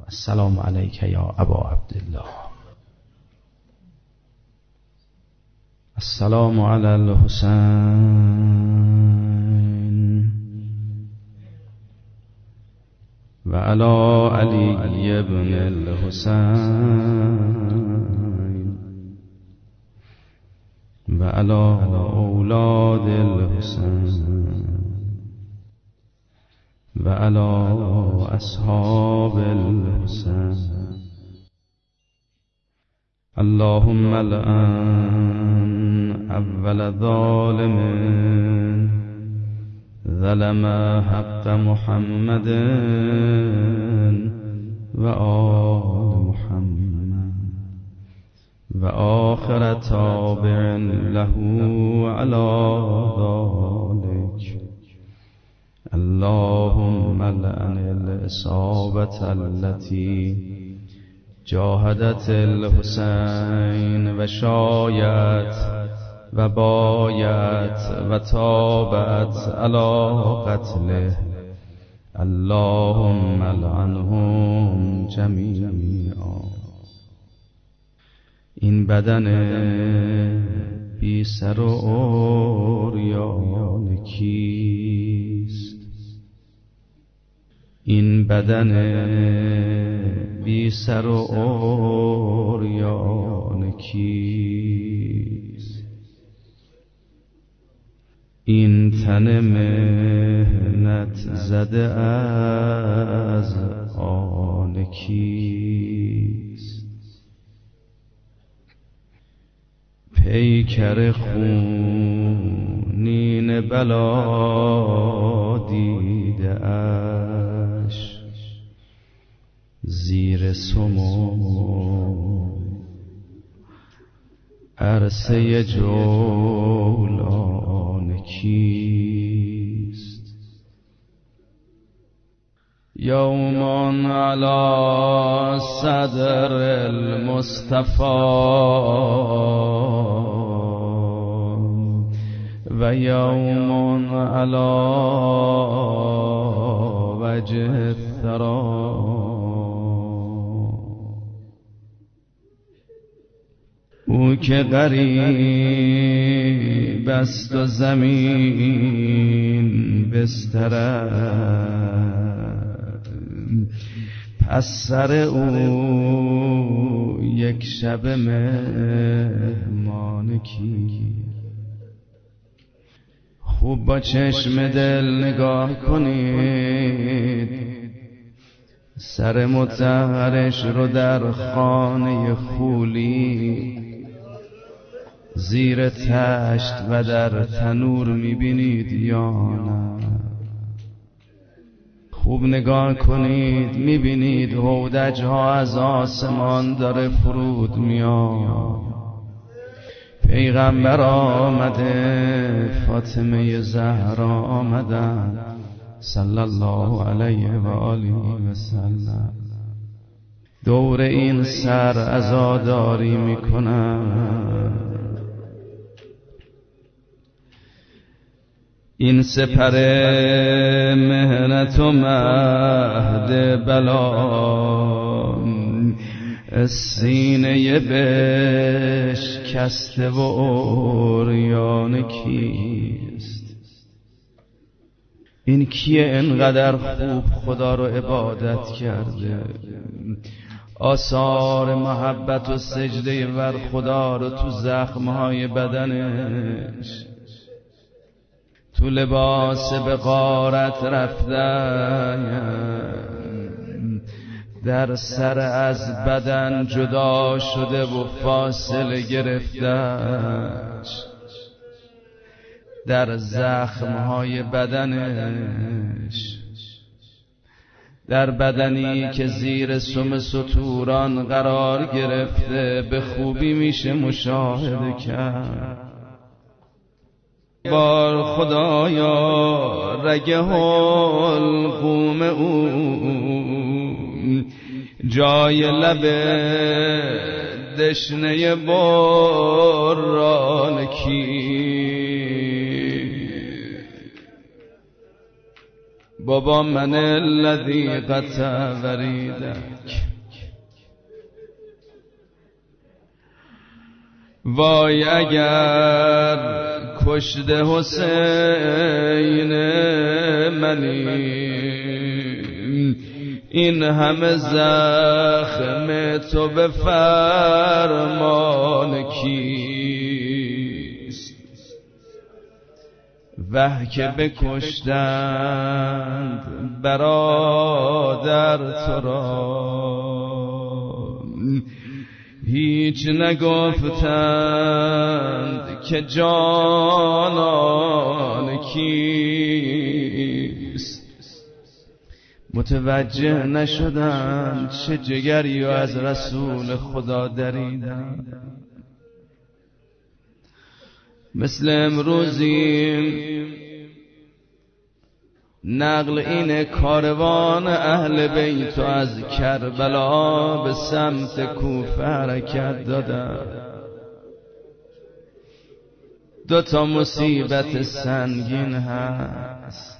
السلام علیک یا ابا عبدالله. السلام علی الحسین و علی علی ابن الحسین و علی اولاد الحسین و علی اصحاب الحسین. اللهم الآن اول ظالم ظلم حق محمد و آل محمد و آخر تابع له علی ذلك. اللهم لعن الإصابة التي جاهدت الحسين و شایت و بایت و تابت علی قتله. اللهم لعنهم جمیعا. این بدن بی سر و عریان کیست؟ این بدن بی سر و عریان کیست؟ این تن محنت زده از آن کیست؟ پیکر خونین بلا دیده اش زیر سموم عرصه جولان کیست؟ یوم علی صدر المصطفى و یوم علی وجه الثری. او که غریب است و زمین بسترد، پس سر او یک شب مهمان کیست؟ خوب با چشم دل نگاه کنید، سر مطهرش رو در خانه خولی زیر تشت و در تنور میبینید یا نه؟ خوب نگاه کنید، میبینید هودج ها از آسمان داره فرود میاد. پیغمبر آمده، فاطمه زهرا آمدن صلی الله علیه و آله و سلم. دور این سر عزاداری میکنن. این سپر مهنت و مهد بلا سینه بشکسته و عریان کیست؟ این کیه انقدر خوب خدا رو عبادت کرده، آثار محبت و سجده ور خدا رو تو زخمهای بدنش، تو لباس بغارت رفتن، در سر از بدن جدا شده و فاصله گرفتش، در زخمهای بدنش، در بدنی که زیر سم ستوران قرار گرفته به خوبی میشه مشاهده کرد. بار خدایا رگه حلقوم او جای لب دشنه بران کی؟ بابا من الذی قطع وریدک. وای اگر کشته حسین منی، این همه زخم تو به فرمان کیست؟ وه که بکشتند برادر تو را، هیچ نگفتند که جانان کیست؟ متوجه نشدند چه جگری از رسول خدا دریدند. مثل امروزی نقل این کاروان اهل بیت از کربلا به سمت کوفه حرکت دادند. دو تا مصیبت سنگین هست.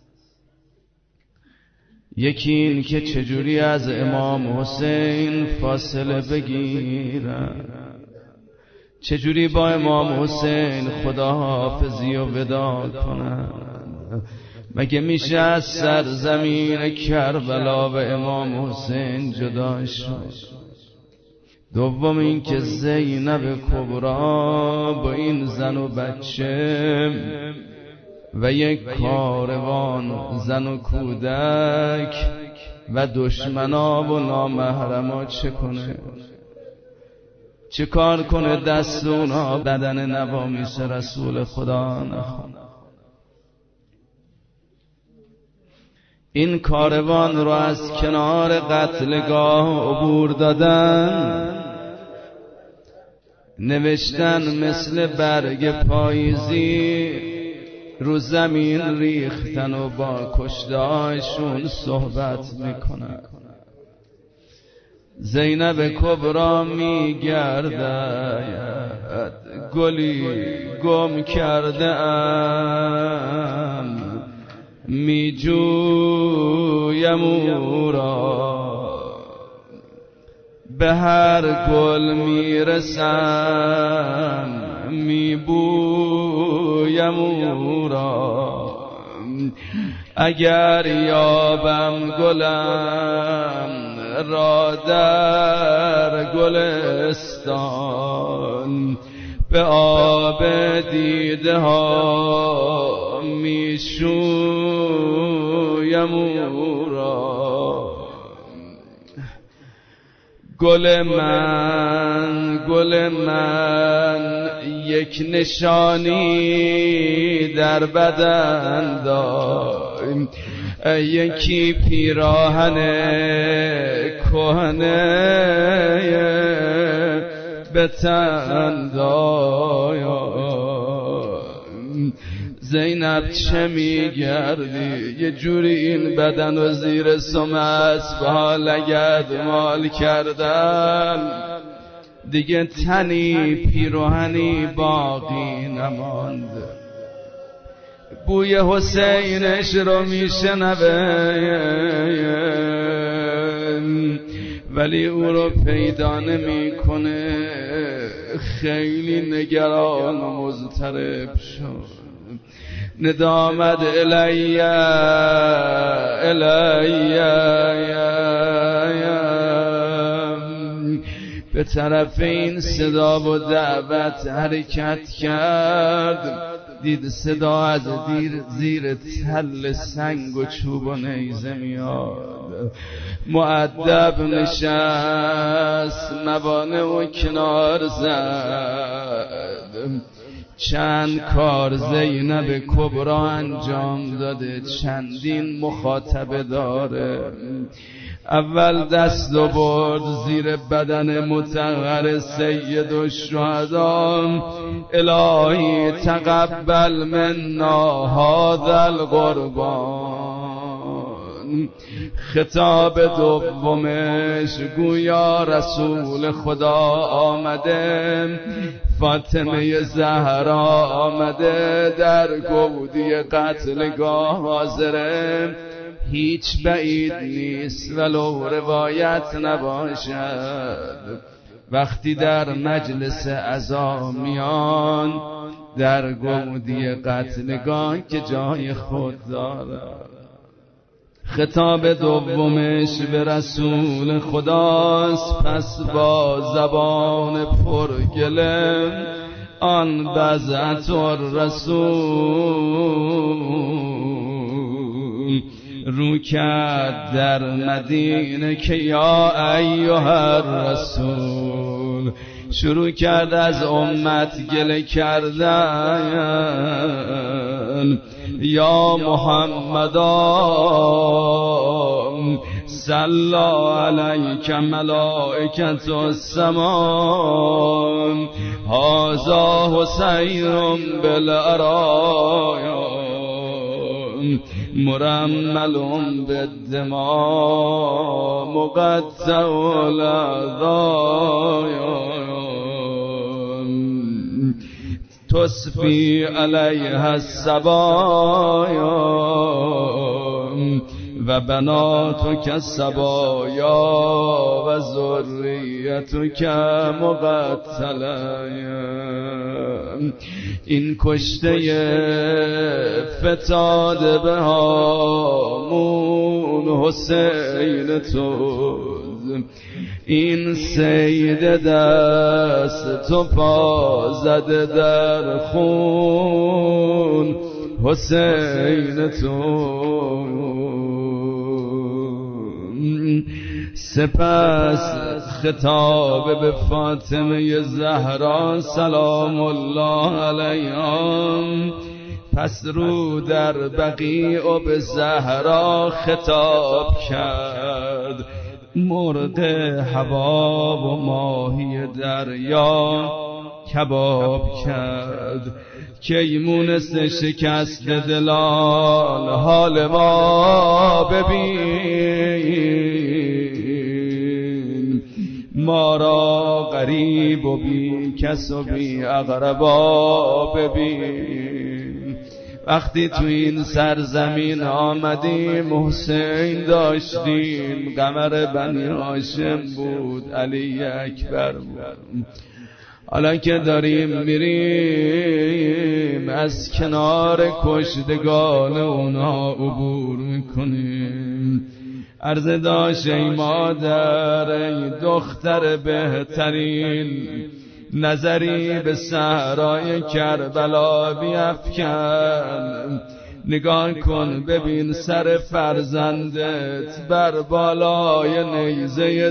یکی این که چجوری از امام حسین فاصله بگیرن، چجوری با امام حسین خداحافظی و وداع کنن. مگه میشه از سرزمین کربلا و امام حسین جدا شد؟ دوم این که زینب کبرا با این زن و بچه و یک کاروان زن و کودک و دشمنا و نامحرما چه کنه؟ چه کار کنه دست اونا بدن نوامیس رسول خدا نخونه؟ این کاروان رو از کنار قتلگاه عبور دادن، نوشتن مثل برگ پاییزی رو زمین ریختن و با کشته‌هاشون صحبت میکنن. زینب کبرا میگردد گلی گم کرده ام، میجویم او را، به هر گل میرسم میبویم او را. اگر یابم گلم را در گلستان، به آب دیده ها میشویم او را. گل من یک نشانی در بدن دار، یکی پیراهن کهنه به تن دار. زینب چه میگردی؟ یه جوری این بدن و زیر سمت به لگد مال کردن، دیگه تنی پیراهنی باقی نماند. بوی حسینش رو میشنوه ولی او رو پیدا نمیکنه. خیلی نگران و مضطرب شد. ندامد الی به طرف این صدا و دعوت حرکت کرد. دید صدا از زیر تل سنگ و چوب و نیزه میاد. مؤدب نشست، موانع و کنار زد. چند کار زینب کبرا انجام داده، چندین مخاطبه داره. اول دست و برد زیر بدن مطهر سید الشهدا. الهی تقبل منا هذا القربان. خطاب دومش گویا رسول خدا آمده، فاطمه زهرا آمده در گودی قتلگاه حاضره. هیچ بعید نیست ولو روایت نباشد، وقتی در مجلس عزا میان در گودی قتلگاه که جای خود دارد. خطاب دومش به رسول خداست، پس با زبان پرگله آن بضعت الرسول رو کرد در مدینه که یا ایها الرسول، شروع کرد از امت گله کردن. یا محمدا صلی علیک ملائکة السماء، هذا حسین بالعرایا مرمل بالدماء مقطع الاعضاء، تصفی علیها الصبایا و بناتک الصبایا و ذریتک مقتلا. این کشته فتاده به هامون حسین تو، این سید دست تو پا زده در خون حسین تو. سپس خطاب به فاطمه زهرا سلام الله علیها، پس رو در بقیع و به زهرا خطاب کرد. مرغ حباب و ماهی دریا کباب کرد که مونس شکست دلان حال ما ببین، ما را غریب و بی کس و بی اقربا ببین. وقتی تو این سرزمین آمدیم حسین داشتیم، قمر بنی هاشم بود، علی اکبر بود. حالا که داریم میریم از کنار کشتگان اونها عبور میکنیم. عرض داشت ای مادر، ای دختر بهترین، نظری به صحرای کربلا بیفکن. نگاه کن ببین سر فرزندت بر بالای نیزه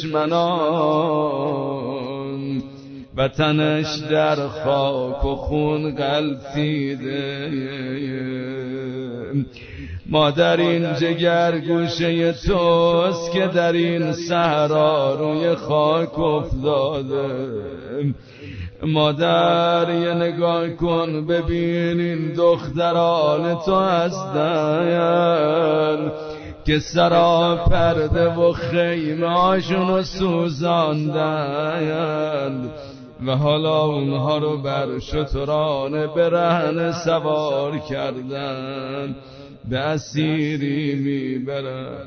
دشمنان، وطنش در خاک و خون غلتیده. ما در این جگر گوشه توست که در این صحرا روی خاک افتاده. مادر یه نگاه کن ببین این دختران تو هستن که سرا پرده و خیمه هاشونو سوزاندن و حالا اونها رو بر شتران برهنه سوار کردن، به اسیری میبرن.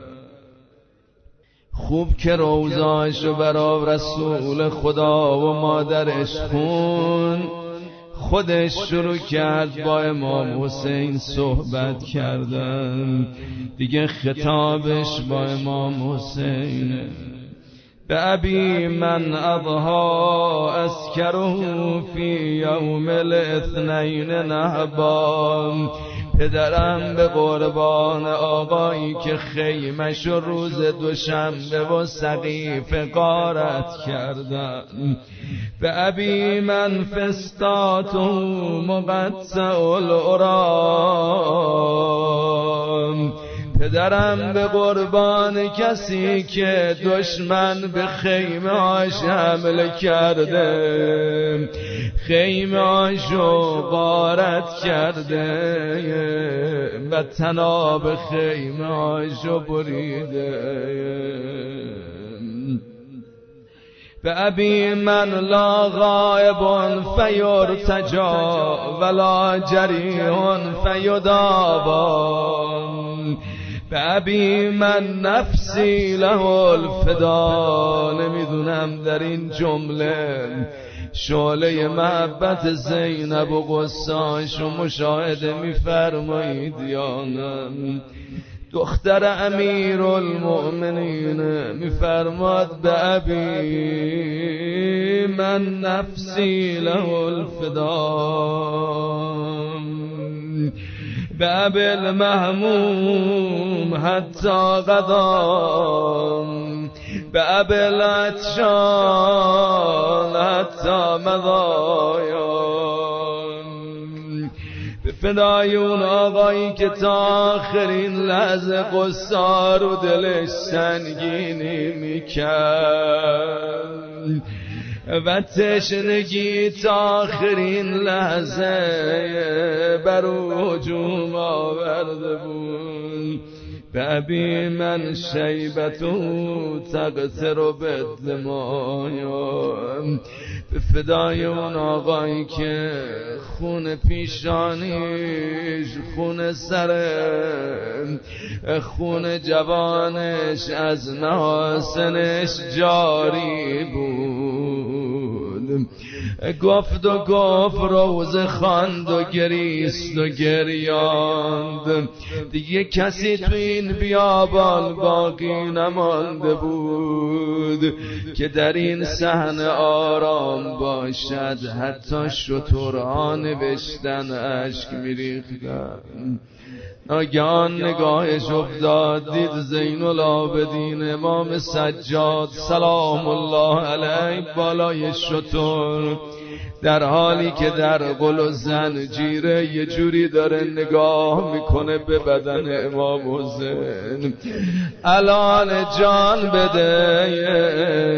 خوب که روزاشو برا رسول خدا و مادرش خون، خودش شروع کرد با امام حسین صحبت کردن. دیگه خطابش با امام حسین به ابی من اضحا اسکره فی یوم الاثنین نهبا، پدرم به قربان آقایی که خیمش روز دوشنبه و سقیفه غارت کردن. به ابی من فستاتو مقطع الارام، پدرم به قربان کسی که دشمن به خیمه هاش حمله کرده، خیمه هاشو غارت کرده و تناب خیمه هاشو بریده. به ابی من لا غائب فیرتجا ولا جریح فیداوا، ابی من نفسی له الفدا. نمیدونم در این جمله شعله محبت زینب و قصه‌اش رو مشاهده میفرمایید یا نه؟ دختر امیرالمؤمنین میفرماد به ابی من نفسی له الفدا، به ابی المهموم حتی غدا، به ابی العطشان حتی مضایان. به فدای اون آقایی که تا آخرین لحظه قصه رو دلش سنگینی میکرد و تشنگی تا آخرین لحظه بر او هجوم آورده بود. به ابی من شیبتو تقطر بالدماء، به فدای اون آقایی که خون پیشانیش، خون سر، خون جوانش از محاسنش جاری بود. گفت و گفت روز خواند و گریست و گریاند، دیگه کسی تو این بیابان باقی نمانده بود که در این صحنه آرام باشد. حتی شترها نوشتن اشک میریختن. ناگهان نگاهش افتاد، دید زین العابدین امام سجاد سلام الله علیه بالای شتر، در حالی که در قل و زنجیره یه جوری داره نگاه میکنه به بدن امام حسین. الان جان بده،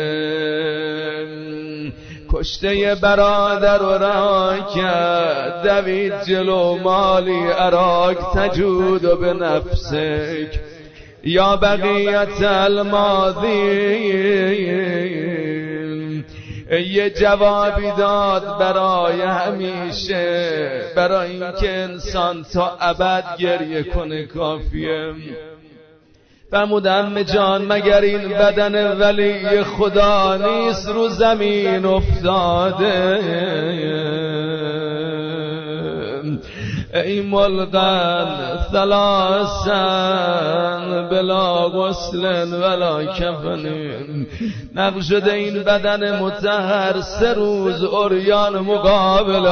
کشته برادر رو رها کرد، دوید جلو مالی اراک تجود و به نفسک یا بقیت الماضی. یه جوابی داد برای همیشه، برای اینکه انسان تا ابد گریه کنه کافیه. فرمودم جان مگر این بدن ولی خدا نیست رو زمین افتاده؟ ای ملقن ثلاثن بلا غسل ولا کفن، نقل شده این بدن مطهر 3 روز عریان مقابل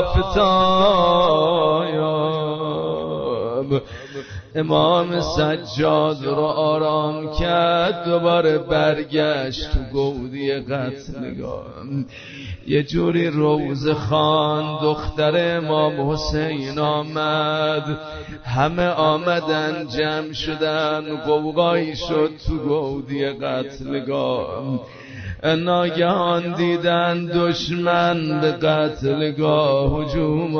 آفتاب. امام سجاد رو آرام کرد، دوباره برگشت تو گودی قتلگاه. یه جوری روزه خان دختر امام حسین آمد، همه آمدن جمع شدن، قوقایی شد تو گودی قتلگاه. ناگهان دیدن دشمن به قتلگاه هجوم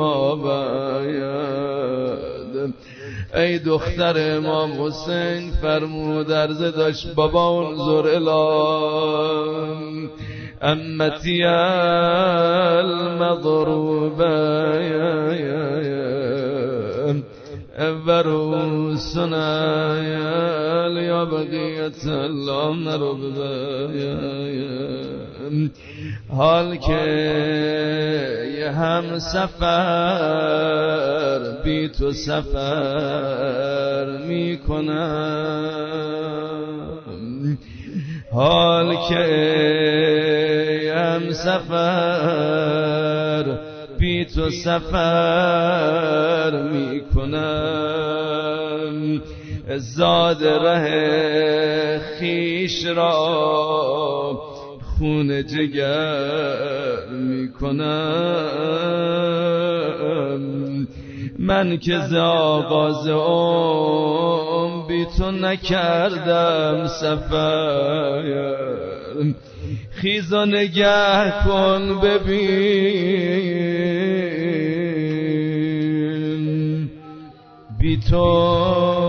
آورد. ای دختر امام حسین فرمود عرضه داشت بابا انظر الان امتی المضروبه وروسنا یا بقیت الله نربه. حال که یه هم سفر بی تو سفر میکنم، حال که یه هم سفر بی تو سفر میکنم. زاد ره خیش را خون جگر میکنم. من که ز آغاز بی تو نکردم سفر، خیز و نگه کن ببین بی تو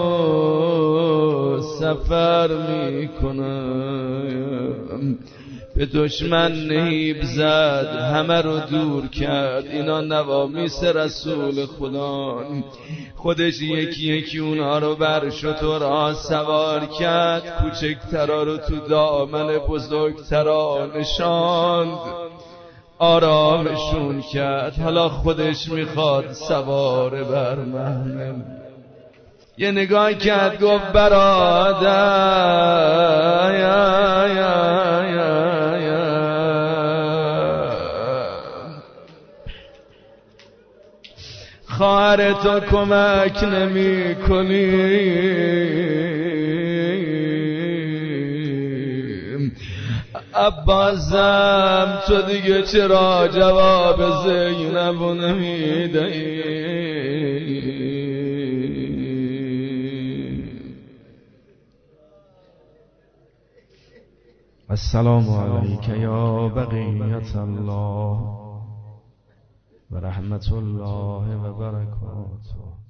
سفر میکنم. به دشمن نهیب زد، همه رو دور کرد. اینا نوامیس رسول خدا. خودش یکی یکی اونها رو بر شترها سوار کرد، کوچکترا رو تو دامن بزرگترا نشاند، آرامشون کرد. حالا خودش میخواد سوار بر من. یه نگاه کرد گفت برادر خواهر تو کمک نمی کنی، عباسم تو دیگه چرا جواب زینب نمیدی؟ السلام علیک یا بقیت الله و رحمت الله و برکاته.